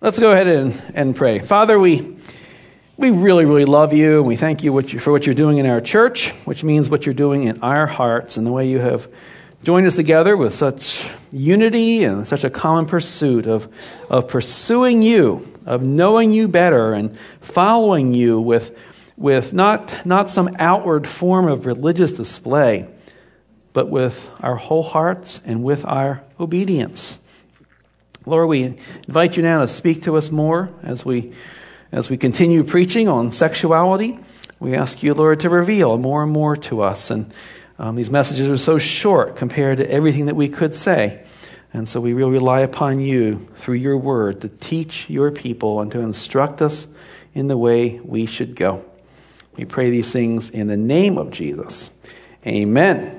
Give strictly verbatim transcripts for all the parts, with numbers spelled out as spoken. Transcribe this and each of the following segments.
Let's go ahead and, and pray. Father, we we really, really love you, and we thank you, what you for what you're doing in our church, which means what you're doing in our hearts, and the way you have joined us together with such unity and such a common pursuit of, of pursuing you, of knowing you better and following you with, with not, not some outward form of religious display, but with our whole hearts and with our obedience. Lord, we invite you now to speak to us more as we as we continue preaching on sexuality. We ask you, Lord, to reveal more and more to us. And um, these messages are so short compared to everything that we could say. And so we will rely upon you through your word to teach your people and to instruct us in the way we should go. We pray these things in the name of Jesus. Amen.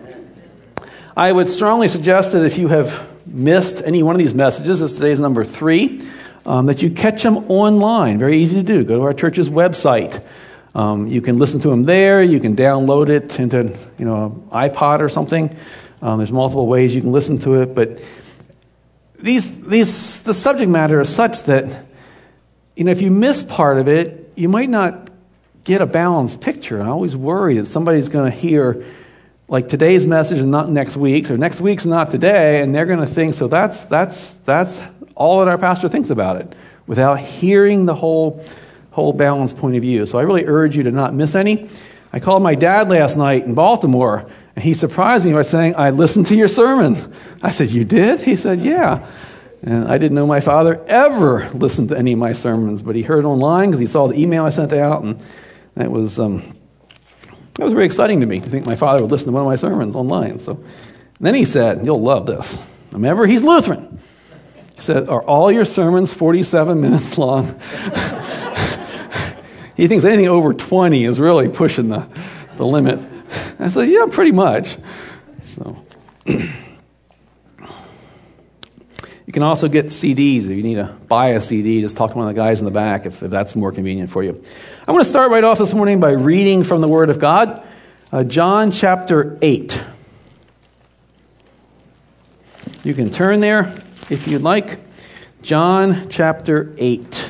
I would strongly suggest that if you have missed any one of these messages, as today's number three, um, that you catch them online. Very easy to do. Go to our church's website. Um, you can listen to them there. You can download it into, you know, an iPod or something. Um, there's multiple ways you can listen to it. But these, these, the subject matter is such that, you know, if you miss part of it, you might not get a balanced picture. And I always worry that somebody's going to hear like today's message and not next week's, or next week's not today, and they're going to think, so that's that's that's all that our pastor thinks about it, without hearing the whole whole balanced point of view. So I really urge you to not miss any. I called my dad last night in Baltimore, and he surprised me by saying, I listened to your sermon. I said, you did? He said, yeah. And I didn't know my father ever listened to any of my sermons, but he heard it online because he saw the email I sent out, and that was... Um, That was very exciting to me to think my father would listen to one of my sermons online. So and then he said, you'll love this. Remember, he's Lutheran. He said, are all your sermons forty-seven minutes long? He thinks anything over twenty is really pushing the, the limit. I said, yeah, pretty much. So you can also get C Ds. If you need to buy a C D, just talk to one of the guys in the back if, if that's more convenient for you. I want to start right off this morning by reading from the Word of God, uh, John chapter eight. You can turn there if you'd like. John chapter eight.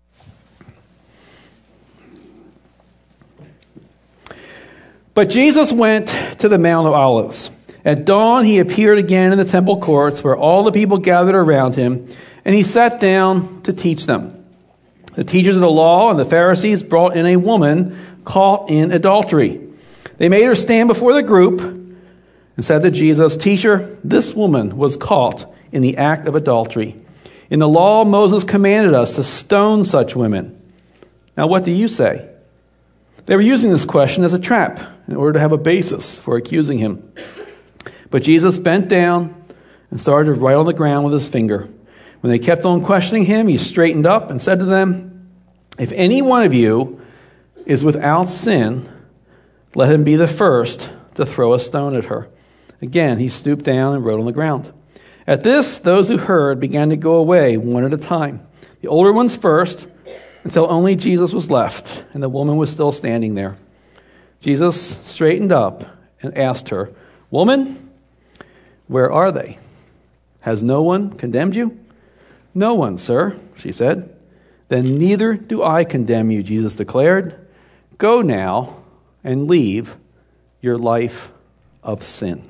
But Jesus went to the Mount of Olives. At dawn, he appeared again in the temple courts where all the people gathered around him, and he sat down to teach them. The teachers of the law and the Pharisees brought in a woman caught in adultery. They made her stand before the group and said to Jesus, Teacher, this woman was caught in the act of adultery. In the law, Moses commanded us to stone such women. Now, what do you say? They were using this question as a trap in order to have a basis for accusing him. But Jesus bent down and started to write on the ground with his finger. When they kept on questioning him, he straightened up and said to them, If any one of you is without sin, let him be the first to throw a stone at her. Again, he stooped down and wrote on the ground. At this, those who heard began to go away one at a time, the older ones first, until only Jesus was left, and the woman was still standing there. Jesus straightened up and asked her, Woman, where are they? Has no one condemned you? No one, sir, she said. Then neither do I condemn you, Jesus declared. Go now and leave your life of sin.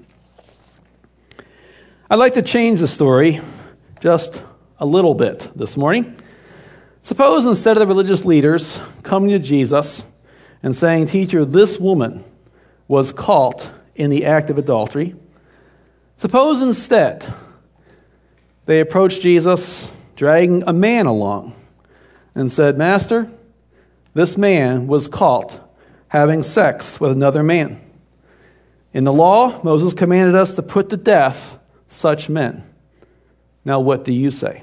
I'd like to change the story just a little bit this morning. Suppose instead of the religious leaders coming to Jesus and saying, Teacher, this woman was caught in the act of adultery, suppose instead they approached Jesus dragging a man along and said, Master, this man was caught having sex with another man. In the law, Moses commanded us to put to death such men. Now what do you say?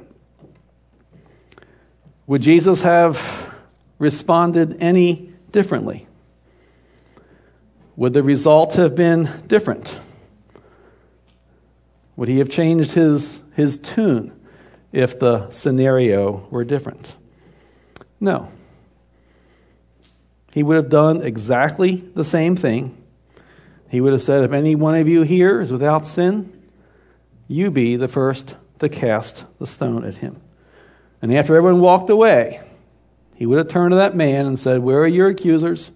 Would Jesus have responded any differently? Would the result have been different? Would he have changed his, his tune if the scenario were different? No. He would have done exactly the same thing. He would have said, if any one of you here is without sin, you be the first to cast the stone at him. And after everyone walked away, he would have turned to that man and said, "Where are your accusers?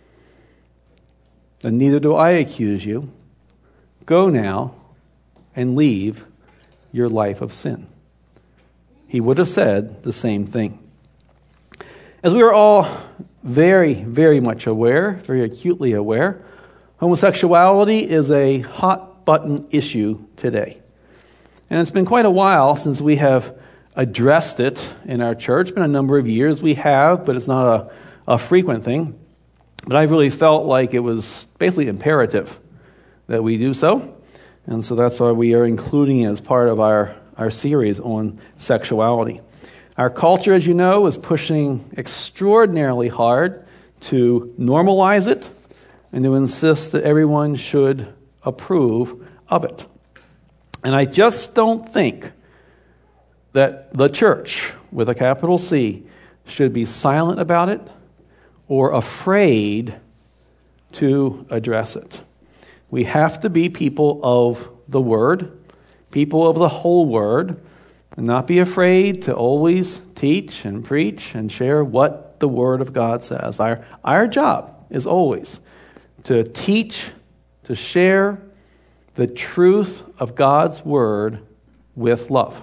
And neither do I accuse you. Go now and leave your life of sin." He would have said the same thing. As we are all very, very much aware, very acutely aware, homosexuality is a hot-button issue today. And it's been quite a while since we have addressed it in our church. It's been a number of years we have, but it's not a, a frequent thing. But I really felt like it was basically imperative that we do so. And so that's why we are including it as part of our, our series on sexuality. Our culture, as you know, is pushing extraordinarily hard to normalize it and to insist that everyone should approve of it. And I just don't think that the church, with a capital C, should be silent about it or afraid to address it. We have to be people of the Word, people of the whole Word, and not be afraid to always teach and preach and share what the Word of God says. Our, our job is always to teach, to share the truth of God's Word with love.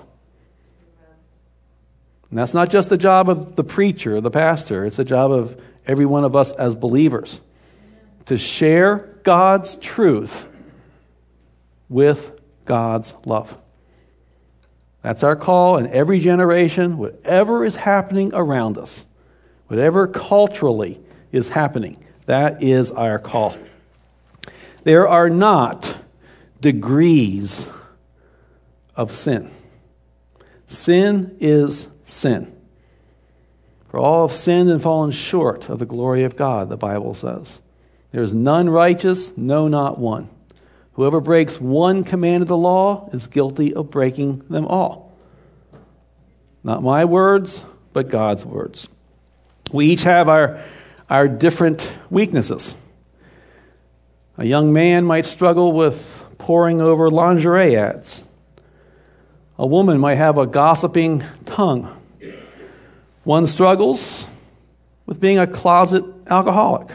And that's not just the job of the preacher, the pastor. It's the job of every one of us as believers to share God's truth with God's love. That's our call in every generation, whatever is happening around us, whatever culturally is happening, that is our call. There are not degrees of sin. Sin is sin. For all have sinned and fallen short of the glory of God, the Bible says. There is none righteous, no, not one. Whoever breaks one command of the law is guilty of breaking them all. Not my words, but God's words. We each have our, our different weaknesses. A young man might struggle with poring over lingerie ads. A woman might have a gossiping tongue. One struggles with being a closet alcoholic.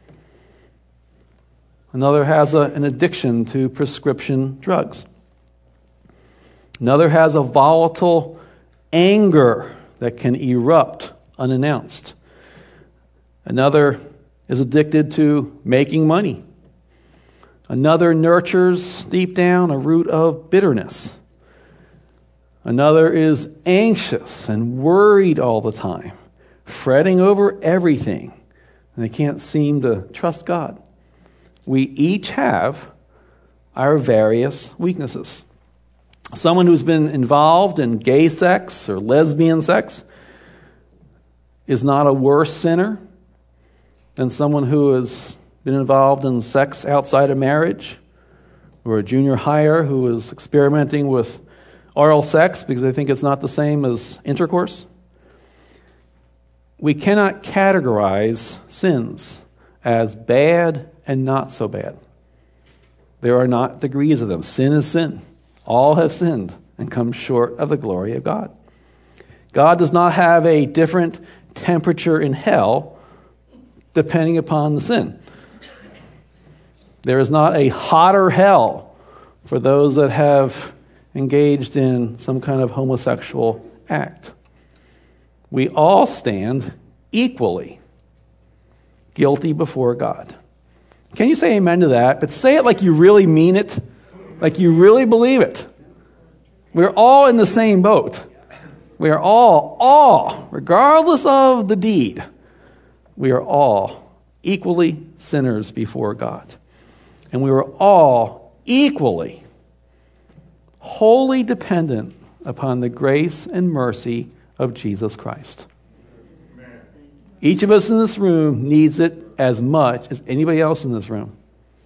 Another has a, an addiction to prescription drugs. Another has a volatile anger that can erupt unannounced. Another is addicted to making money. Another nurtures deep down a root of bitterness. Another is anxious and worried all the time, fretting over everything, and they can't seem to trust God. We each have our various weaknesses. Someone who's been involved in gay sex or lesbian sex is not a worse sinner than someone who has been involved in sex outside of marriage, or a junior hire who is experimenting with oral sex because they think it's not the same as intercourse. We cannot categorize sins as bad and not so bad. There are not degrees of them. Sin is sin. All have sinned and come short of the glory of God. God does not have a different temperature in hell depending upon the sin. There is not a hotter hell for those that have engaged in some kind of homosexual act. We all stand equally guilty before God. Can you say amen to that? But say it like you really mean it, like you really believe it. We're all in the same boat. We are all, all, regardless of the deed, we are all equally sinners before God. And we are all equally, wholly dependent upon the grace and mercy of Jesus Christ. Amen. Each of us in this room needs it as much as anybody else in this room.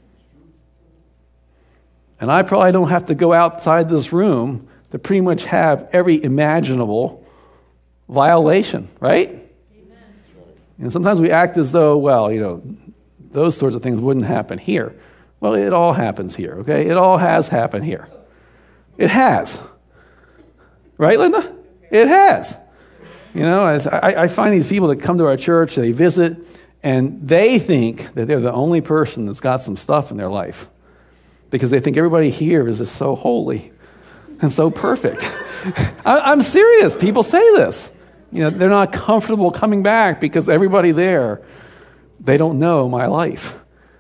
And I probably don't have to go outside this room to pretty much have every imaginable violation, right? Amen. And sometimes we act as though, well, you know, those sorts of things wouldn't happen here. Well, it all happens here, okay? It all has happened here. It has. Right, Linda? It has. You know, as I, I find these people that come to our church, they visit, and they think that they're the only person that's got some stuff in their life because they think everybody here is just so holy and so perfect. I, I'm serious. People say this. You know, they're not comfortable coming back because everybody there, they don't know my life.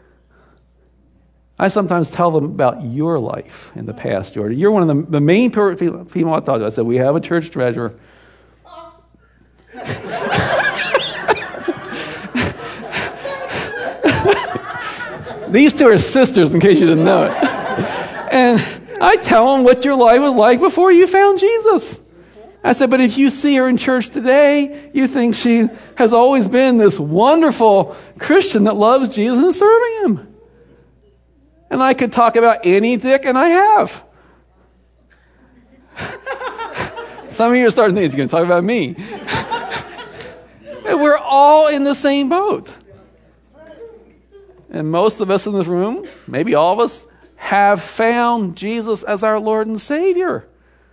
I sometimes tell them about your life in the past, Jordan. You're one of the, the main people, people I talk to. I said, we have a church treasurer. These two are sisters, in case you didn't know it. And I tell them what your life was like before you found Jesus. I said, but if you see her in church today, you think she has always been this wonderful Christian that loves Jesus and is serving him. And I could talk about any dick, and I have. Some of you are starting to think he's going to talk about me. And we're all in the same boat. And most of us in this room, maybe all of us, have found Jesus as our Lord and Savior.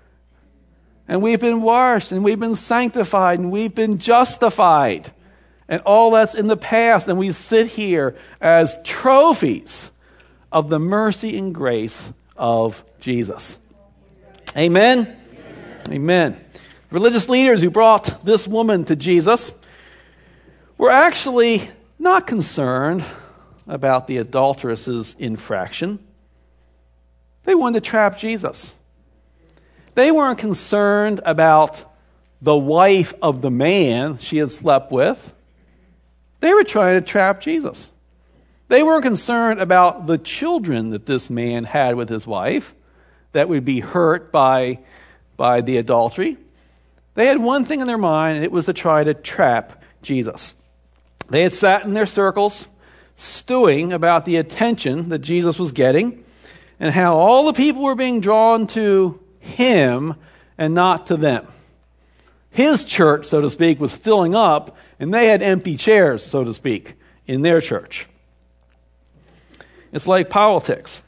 And we've been washed, and we've been sanctified, and we've been justified. And all that's in the past, and we sit here as trophies of the mercy and grace of Jesus. Amen? Amen. Amen. Religious leaders who brought this woman to Jesus were actually not concerned about the adulteress's infraction. They wanted to trap Jesus. They weren't concerned about the wife of the man she had slept with. They were trying to trap Jesus. They weren't concerned about the children that this man had with his wife that would be hurt by, by the adultery. They had one thing in their mind, and it was to try to trap Jesus. They had sat in their circles, stewing about the attention that Jesus was getting and how all the people were being drawn to him and not to them. His church, so to speak, was filling up, and they had empty chairs, so to speak, in their church. It's like politics.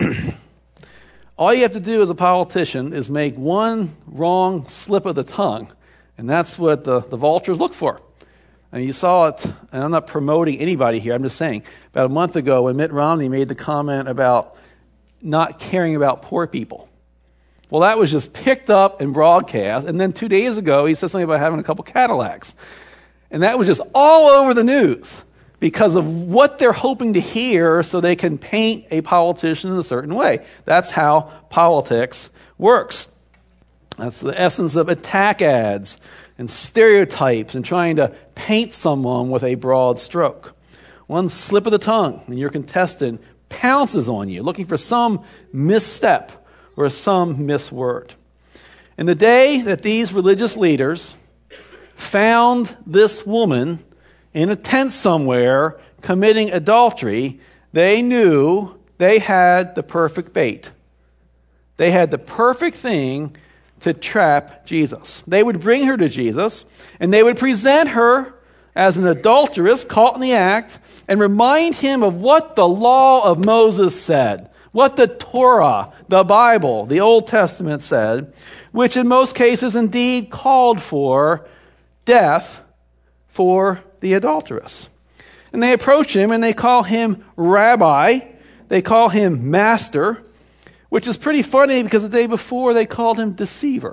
All you have to do as a politician is make one wrong slip of the tongue, and that's what the, the vultures look for. And you saw it, and I'm not promoting anybody here, I'm just saying, about a month ago when Mitt Romney made the comment about not caring about poor people. Well, that was just picked up and broadcast, and then two days ago he said something about having a couple Cadillacs. And that was just all over the news because of what they're hoping to hear so they can paint a politician in a certain way. That's how politics works. That's the essence of attack ads and stereotypes and trying to paint someone with a broad stroke. One slip of the tongue and your contestant pounces on you looking for some misstep or some misword. And the day that these religious leaders found this woman in a tent somewhere committing adultery, they knew they had the perfect bait. They had the perfect thing to trap Jesus. They would bring her to Jesus, and they would present her as an adulteress caught in the act and remind him of what the law of Moses said, what the Torah, the Bible, the Old Testament said, which in most cases indeed called for death for the adulteress. And they approach him and they call him rabbi. They call him master, which is pretty funny because the day before they called him deceiver.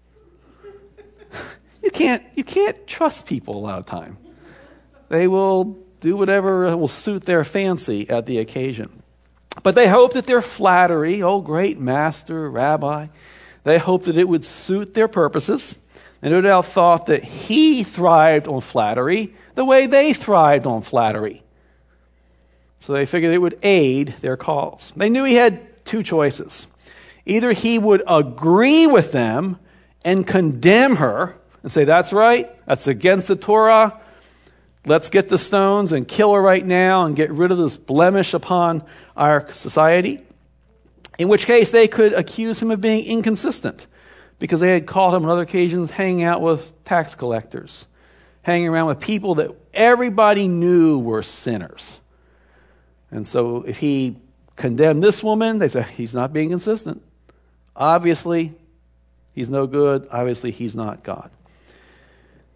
You can't, you can't trust people a lot of time. They will do whatever will suit their fancy at the occasion. But they hope that their flattery, oh great master, rabbi, they hope that it would suit their purposes. And no doubt thought that he thrived on flattery the way they thrived on flattery. So they figured it would aid their cause. They knew he had two choices. Either he would agree with them and condemn her and say, that's right, that's against the Torah, let's get the stones and kill her right now and get rid of this blemish upon our society. In which case they could accuse him of being inconsistent because they had caught him on other occasions hanging out with tax collectors, hanging around with people that everybody knew were sinners. And so if he condemned this woman, they say, he's not being consistent. Obviously, he's no good. Obviously, he's not God.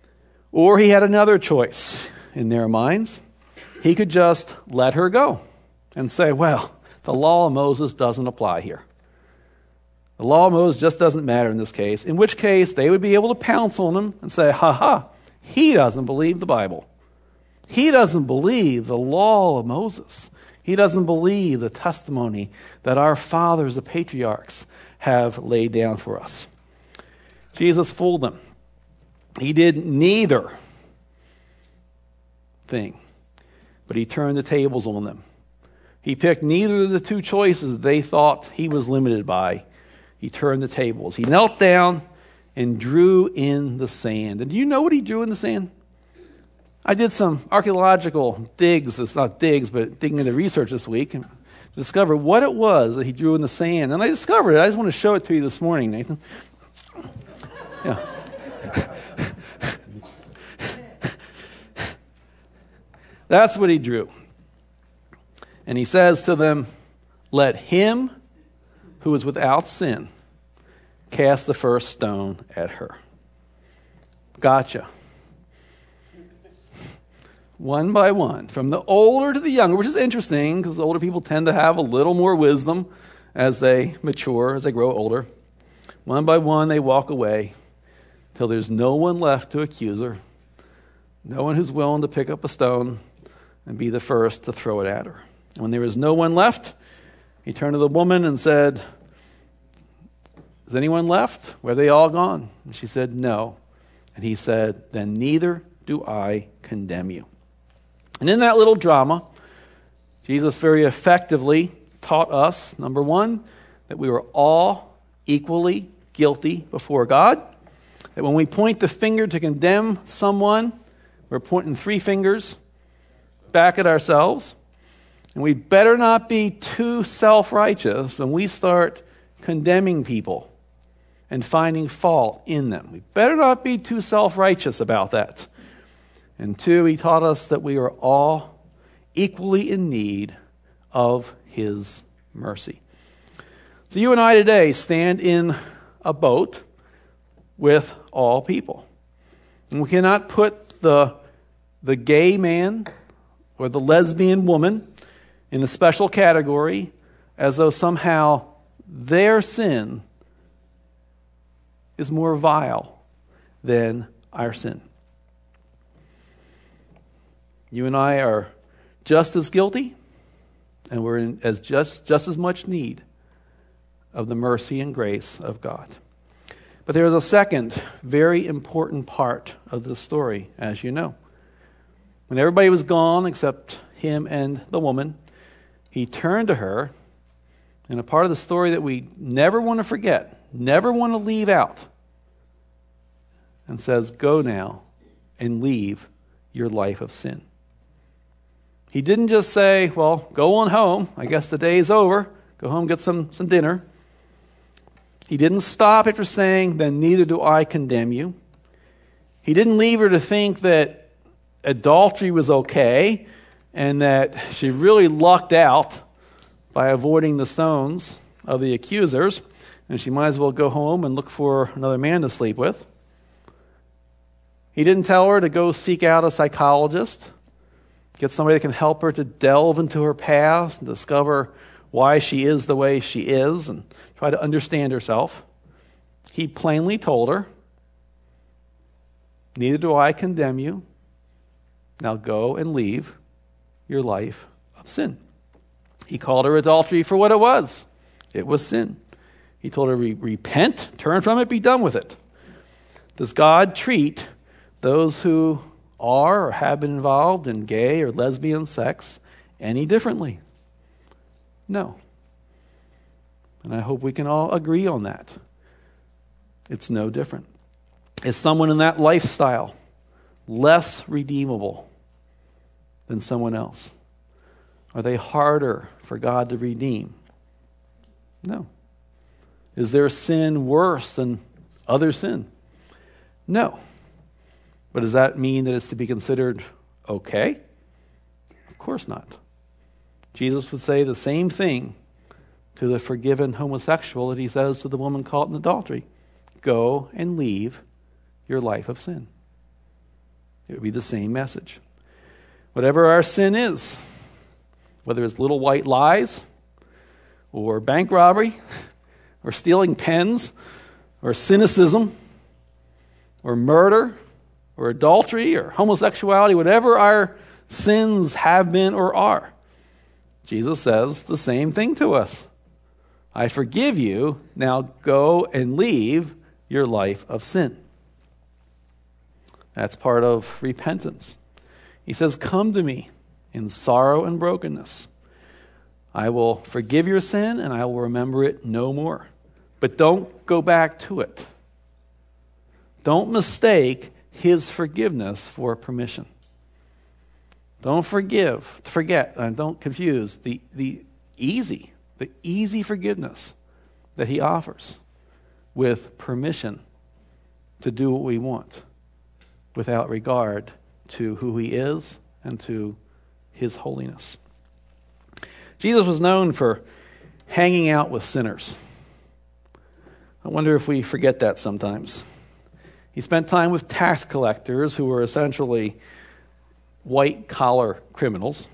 Or he had another choice in their minds. He could just let her go and say, well, the law of Moses doesn't apply here. The law of Moses just doesn't matter in this case, in which case they would be able to pounce on him and say, ha ha, he doesn't believe the Bible. He doesn't believe the law of Moses. He doesn't believe the testimony that our fathers, the patriarchs, have laid down for us. Jesus fooled them. He did neither thing, but he turned the tables on them. He picked neither of the two choices they thought he was limited by. He turned the tables. He knelt down and drew in the sand. And do you know what he drew in the sand? I did some archaeological digs, it's not digs, but digging into research this week, and discovered what it was that he drew in the sand. And I discovered it. I just want to show it to you this morning, Nathan. Yeah. That's what he drew. And he says to them, let him who is without sin cast the first stone at her. Gotcha. One by one, from the older to the younger, which is interesting because older people tend to have a little more wisdom as they mature, as they grow older. One by one, they walk away till there's no one left to accuse her, no one who's willing to pick up a stone and be the first to throw it at her. When there was no one left, he turned to the woman and said, is anyone left? Were they all gone? And she said, no. And he said, then neither do I condemn you. And in that little drama, Jesus very effectively taught us, number one, that we were all equally guilty before God. That when we point the finger to condemn someone, we're pointing three fingers back at ourselves. And we better not be too self-righteous when we start condemning people and finding fault in them. We better not be too self-righteous about that. And two, he taught us that we are all equally in need of his mercy. So you and I today stand in a boat with all people. And we cannot put the, the gay man or the lesbian woman in a special category as though somehow their sin is more vile than our sin. You and I are just as guilty, and we're in as just, just as much need of the mercy and grace of God. But there is a second very important part of this story, as you know. When everybody was gone except him and the woman, he turned to her, and a part of the story that we never want to forget, never want to leave out, and says, go now and leave your life of sin. He didn't just say, well, go on home. I guess the day's over. Go home, get some, some dinner. He didn't stop after saying, then neither do I condemn you. He didn't leave her to think that adultery was okay and that she really lucked out by avoiding the stones of the accusers, and she might as well go home and look for another man to sleep with. He didn't tell her to go seek out a psychologist, get somebody that can help her to delve into her past and discover why she is the way she is and try to understand herself. He plainly told her, neither do I condemn you. Now go and leave your life of sin. He called her adultery for what it was. It was sin. He told her, repent, turn from it, be done with it. Does God treat those who are or have been involved in gay or lesbian sex any differently? No. And I hope we can all agree on that. It's no different. Is someone in that lifestyle less redeemable than someone else? Are they harder for God to redeem? No. Is their sin worse than other sin? No. But does that mean that it's to be considered okay? Of course not. Jesus would say the same thing to the forgiven homosexual that he says to the woman caught in adultery. Go and leave your life of sin. it would be the same message. Whatever our sin is, whether it's little white lies, or bank robbery, or stealing pens, or cynicism, or murder, or adultery, or homosexuality, whatever our sins have been or are, Jesus says the same thing to us. I forgive you, now go and leave your life of sin. That's part of repentance. He says, come to me in sorrow and brokenness. I will forgive your sin and I will remember it no more. But don't go back to it. Don't mistake his forgiveness for permission. Don't forgive, forget, and don't confuse the, the easy, the easy forgiveness that he offers with permission to do what we want without regard to who he is and to his holiness. Jesus was known for hanging out with sinners. I wonder if we forget that sometimes. He spent time with tax collectors who were essentially white-collar criminals.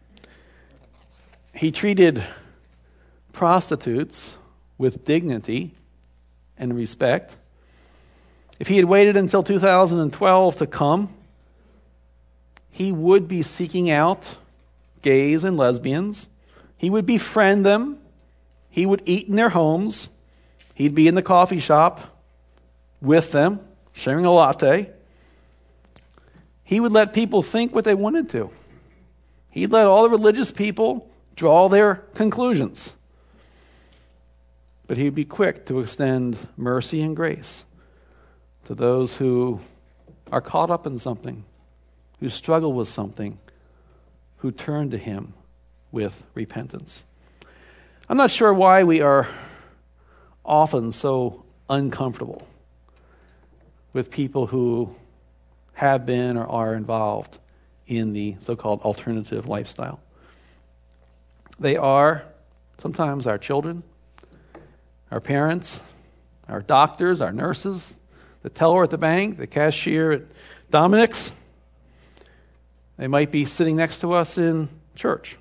He treated prostitutes with dignity and respect. If he had waited until two thousand twelve to come, he would be seeking out gays and lesbians. He would befriend them. He would eat in their homes. He'd be in the coffee shop with them, sharing a latte. He would let people think what they wanted to. He'd let all the religious people draw their conclusions. But he'd be quick to extend mercy and grace to those who are caught up in something, who struggle with something, who turn to him with repentance. I'm not sure why we are often so uncomfortable with people who have been or are involved in the so-called alternative lifestyle. They are sometimes our children, our parents, our doctors, our nurses, the teller at the bank, the cashier at Dominic's. They might be sitting next to us in church.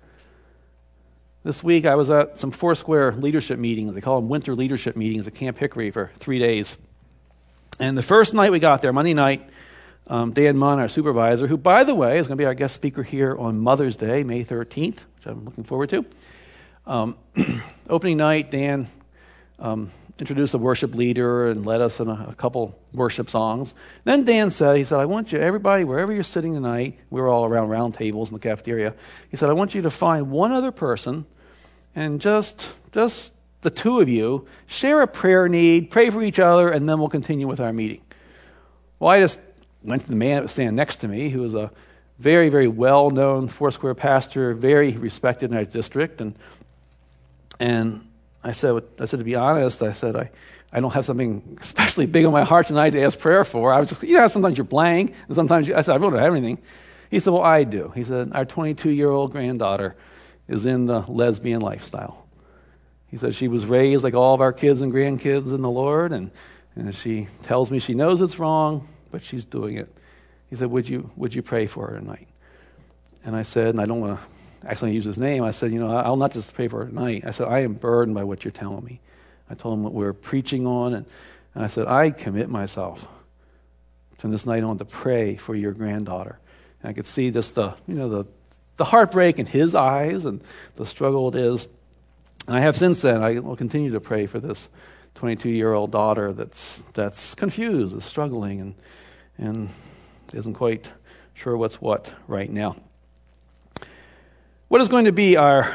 This week I was at some Foursquare leadership meetings. They call them winter leadership meetings at Camp Hickory for three days. And the first night we got there, Monday night, um, Dan Munn, our supervisor, who, by the way, is going to be our guest speaker here on Mother's Day, May thirteenth, which I'm looking forward to. Um, opening night, Dan um, introduced a worship leader and led us in a, a couple worship songs. Then Dan said, he said, I want you, everybody, wherever you're sitting tonight, we were all around round tables in the cafeteria. He said, I want you to find one other person and just, just the two of you, share a prayer need, pray for each other, and then we'll continue with our meeting. Well, I just went to the man that was standing next to me, who was a very, very well-known Foursquare pastor, very respected in our district, and and I said, I said, to be honest, I said, I, I don't have something especially big on my heart tonight to ask prayer for. I was just, you know, sometimes you're blank, and sometimes you, I said, I really don't have anything. He said, well, I do. He said, our twenty-two-year-old granddaughter is in the lesbian lifestyle. He said she was raised like all of our kids and grandkids in the Lord, and, and she tells me she knows it's wrong, but she's doing it. He said, would you would you pray for her tonight? And I said, and I don't want to actually use his name, I said, you know, I'll not just pray for her tonight. I said, I am burdened by what you're telling me. I told him what we're preaching on, and, and I said, I commit myself from this night on to pray for your granddaughter. And I could see just the, you know, the, the heartbreak in his eyes and the struggle it is. And I have since then, I will continue to pray for this twenty-two-year-old daughter that's that's confused, is struggling, and and isn't quite sure what's what right now. What is going to be our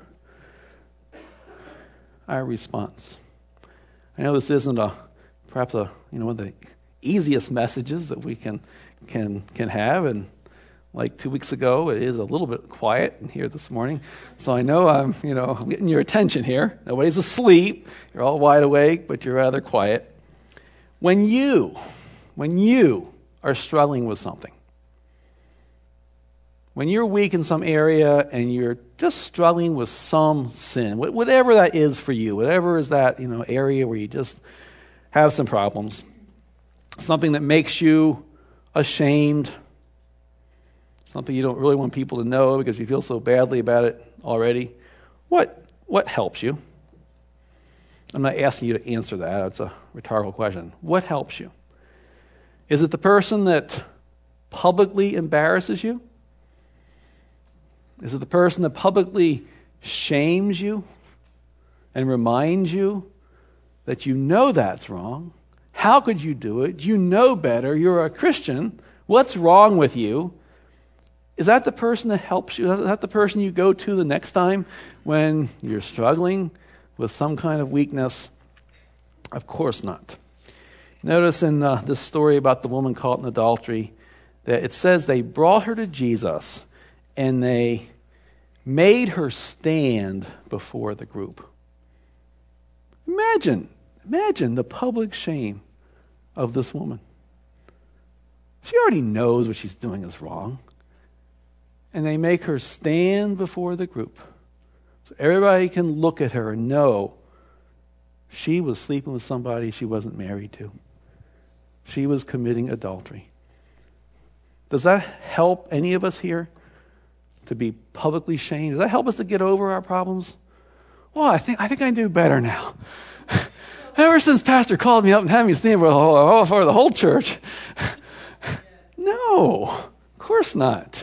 our response? I know this isn't a perhaps a you know one of the easiest messages that we can can can have, and like two weeks ago, it is a little bit quiet in here this morning. So I know I'm you know I'm getting your attention here. Nobody's asleep. You're all wide awake, but you're rather quiet. When you when you are struggling with something, when you're weak in some area and you're just struggling with some sin, whatever that is for you, whatever is that you know area where you just have some problems, something that makes you ashamed, something you don't really want people to know because you feel so badly about it already, what what helps you? I'm not asking you to answer that. It's a rhetorical question. What helps you? Is it the person that publicly embarrasses you? Is it the person that publicly shames you and reminds you that you know that's wrong? How could you do it? You know better. You're a Christian. What's wrong with you? Is that the person that helps you? Is that the person you go to the next time when you're struggling with some kind of weakness? Of course not. Notice in uh, this story about the woman caught in adultery that it says they brought her to Jesus and they made her stand before the group. Imagine, imagine the public shame of this woman. She already knows what she's doing is wrong. And they make her stand before the group so everybody can look at her and know she was sleeping with somebody she wasn't married to. She was committing adultery. Does that help any of us here to be publicly shamed? Does that help us to get over our problems? Well, I think I think I do better now. Ever since Pastor called me up and had me stand for the whole, for the whole church. No, of course not.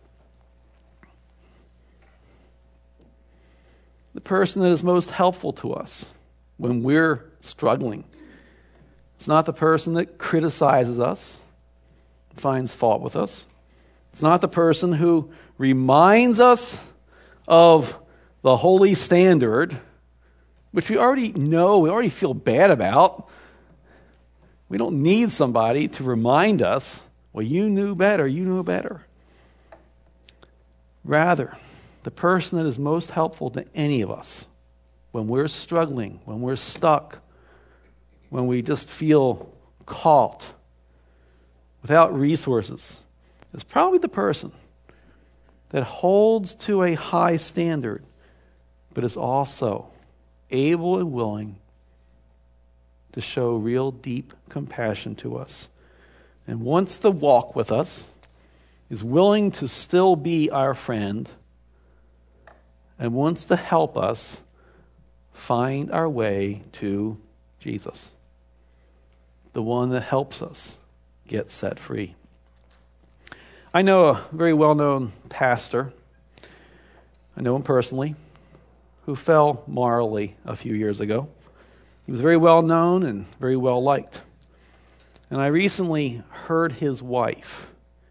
The person that is most helpful to us when we're struggling. It's not the person that criticizes us, finds fault with us. It's not the person who reminds us of the holy standard, which we already know, we already feel bad about. We don't need somebody to remind us, well, you knew better, you knew better. Rather, the person that is most helpful to any of us when we're struggling, when we're stuck, when we just feel caught without resources, is probably the person that holds to a high standard, but is also able and willing to show real deep compassion to us, and wants to walk with us, is willing to still be our friend, and wants to help us find our way to Jesus, the one that helps us get set free. I know a very well-known pastor, I know him personally, who fell morally a few years ago. He was very well-known and very well-liked. And I recently heard his wife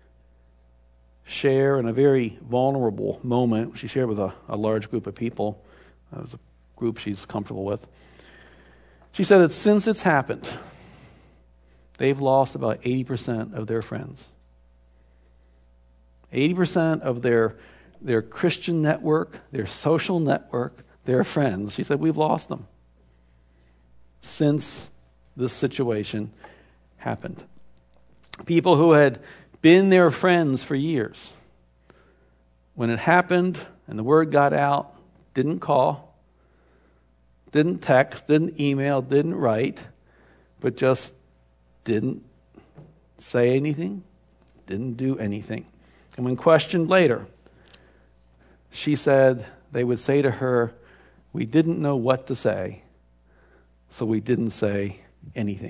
share in a very vulnerable moment. She shared with a, a large group of people. It was a group she's comfortable with. She said that since it's happened, they've lost about eighty percent of their friends. eighty percent of their, their Christian network, their social network, their friends. She said, we've lost them since this situation happened. People who had been their friends for years. When it happened and the word got out, didn't call, didn't text, didn't email, didn't write, but just didn't say anything, didn't do anything. And when questioned later, she said they would say to her, we didn't know what to say, so we didn't say anything.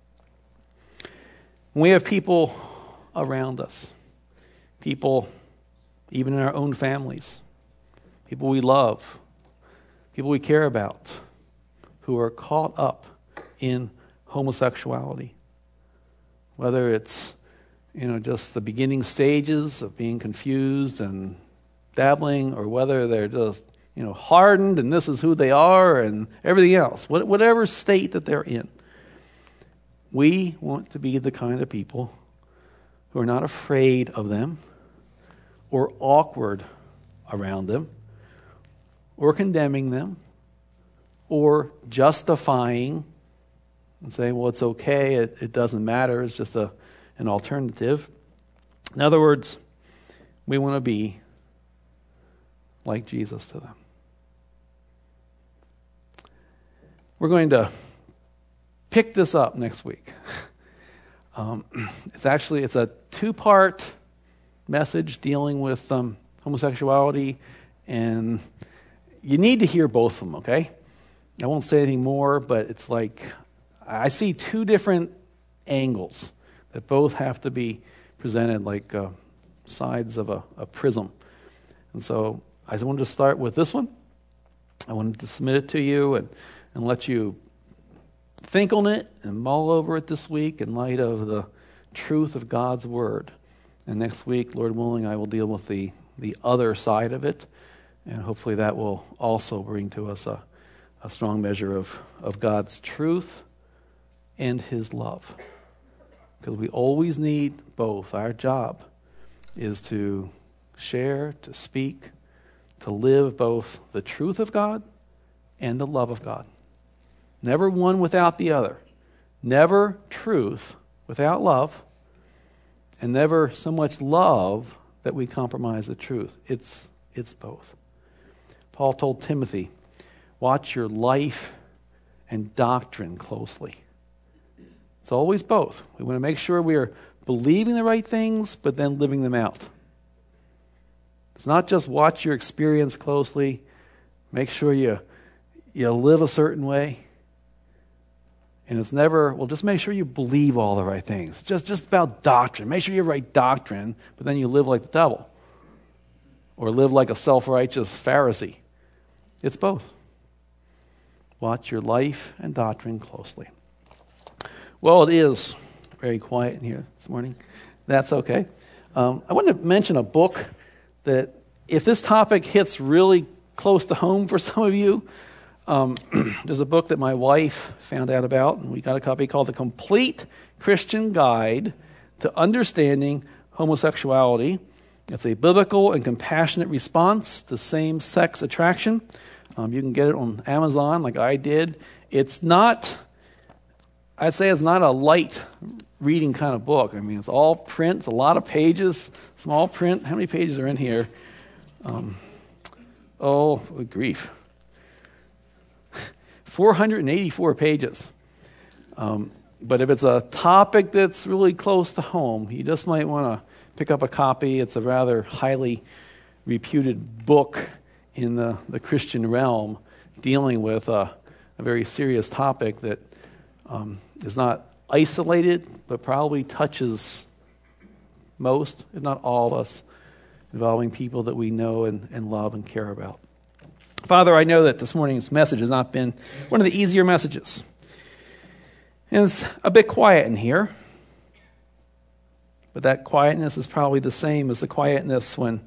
We have people around us, people even in our own families, people we love, people we care about, who are caught up in homosexuality. Whether it's, you know, just the beginning stages of being confused and dabbling, or whether they're just, you know, hardened and this is who they are and everything else, whatever state that they're in. We want to be the kind of people who are not afraid of them or awkward around them or condemning them or justifying and saying, well, it's okay, it, it doesn't matter, it's just a, an alternative. In other words, we want to be like Jesus to them. We're going to pick this up next week. Um, it's actually, it's a two-part message dealing with um, homosexuality, and you need to hear both of them, okay? I won't say anything more, but it's like, I see two different angles that both have to be presented like uh, sides of a, a prism. And so I wanted to start with this one. I wanted to submit it to you and, and let you think on it and mull over it this week in light of the truth of God's Word. And next week, Lord willing, I will deal with the, the other side of it. And hopefully that will also bring to us a, a strong measure of, of God's truth and His love. Because we always need both. Our job is to share, to speak, to live both the truth of God and the love of God. Never one without the other. Never truth without love, and never so much love that we compromise the truth. It's it's both. Paul told Timothy, watch your life and doctrine closely. It's always both. We want to make sure we are believing the right things, but then living them out. It's not just watch your experience closely, make sure you you live a certain way. And it's never, well, just make sure you believe all the right things. Just, just about doctrine. Make sure you have right doctrine, but then you live like the devil. Or live like a self-righteous Pharisee. It's both. Watch your life and doctrine closely. Well, it is very quiet in here this morning. That's okay. Um, I wanted to mention a book that, if this topic hits really close to home for some of you, Um, there's a book that my wife found out about, and we got a copy, called The Complete Christian Guide to Understanding Homosexuality. It's a biblical and compassionate response to same-sex attraction. Um, you can get it on Amazon like I did. It's not, I'd say it's not a light reading kind of book. I mean, it's all print. It's a lot of pages, small print. How many pages are in here? Um, oh, good grief. four hundred eighty-four pages. Um, but if it's a topic that's really close to home, you just might want to pick up a copy. It's a rather highly reputed book in the, the Christian realm, dealing with a, a very serious topic that um, is not isolated, but probably touches most, if not all of us, involving people that we know and, and love and care about. Father, I know that this morning's message has not been one of the easier messages. And it's a bit quiet in here. But that quietness is probably the same as the quietness when,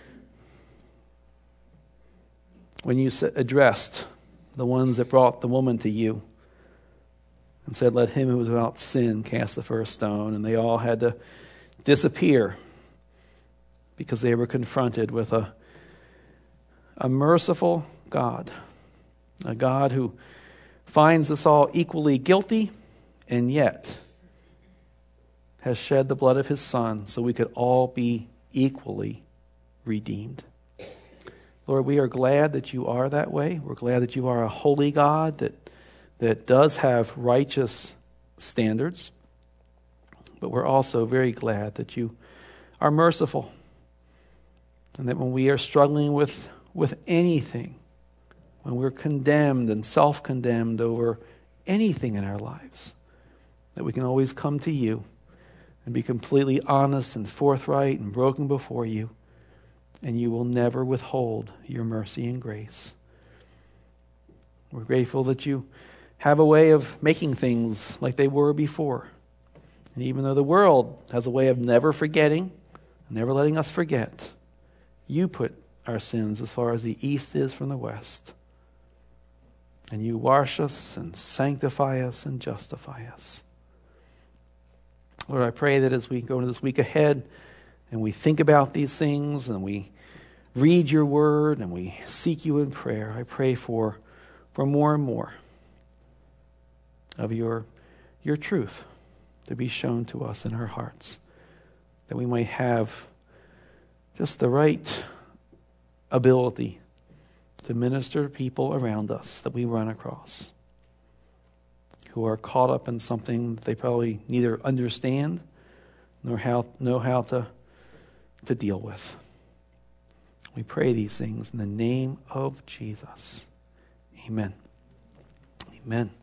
when you addressed the ones that brought the woman to you and said, let him who was without sin cast the first stone. And they all had to disappear because they were confronted with a A merciful God, a God who finds us all equally guilty and yet has shed the blood of his Son so we could all be equally redeemed. Lord, we are glad that you are that way. We're glad that you are a holy God that, that does have righteous standards. But we're also very glad that you are merciful, and that when we are struggling with with anything, when we're condemned and self-condemned over anything in our lives, that we can always come to you and be completely honest and forthright and broken before you, and you will never withhold your mercy and grace. We're grateful that you have a way of making things like they were before. And even though the world has a way of never forgetting, never letting us forget, you put our sins as far as the east is from the west. And you wash us and sanctify us and justify us. Lord, I pray that as we go into this week ahead and we think about these things and we read your word and we seek you in prayer, I pray for, for more and more of your, your truth to be shown to us in our hearts, that we might have just the right ability to minister to people around us that we run across. who are caught up in something that they probably neither understand nor how, know how to, to deal with. We pray these things in the name of Jesus. Amen. Amen.